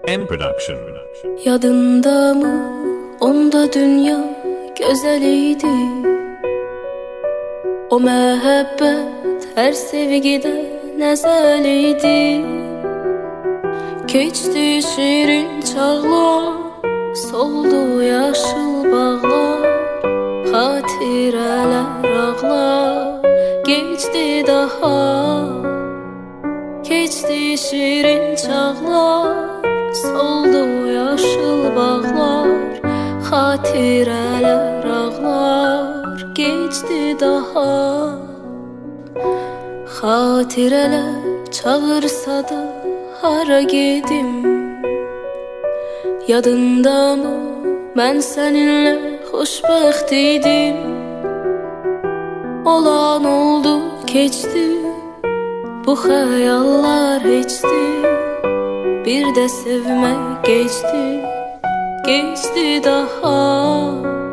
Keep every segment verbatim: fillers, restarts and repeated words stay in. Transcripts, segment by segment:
M Production. Yadında mı onda dünya güzeliydi? O mehabbet her sevgide nezeliydi. Keçti şirin çağlar, soldu yaşıl bağlar, hatireler ağlar, geçti daha. Keçti şirin çağlar, soldu yaşıl bağlar, hatireler ağlar, geçti daha. Hatireler çağırsa da hara gedim? Yadında mı ben seninle hoşbəxt idim? Olan oldu keçti, bu xəyallar heçdi. Bir de sevmek geçti, geçti daha.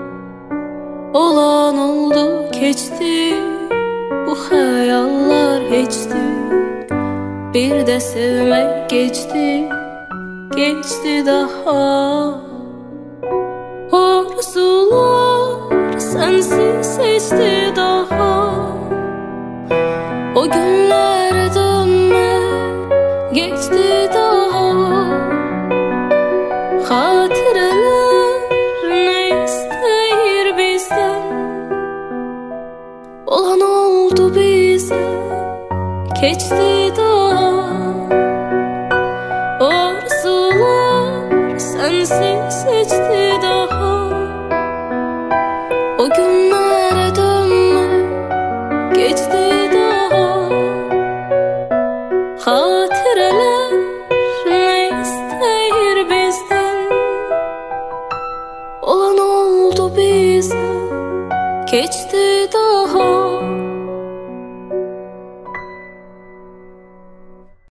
Olan oldu geçti, bu xəyallar heçdi. Bir de sevmek geçti, geçti daha. Arzular sensiz seçti daha. O günlere dönme, geçti daha. Hatireler ne isteyir bizden? Olan oldu bize, geçti daha. Arzular sensiz seçti daha. O günlere dönme, geçti daha. Hatireler ne isteyir bizden? Olan oldu bize, geçti daha.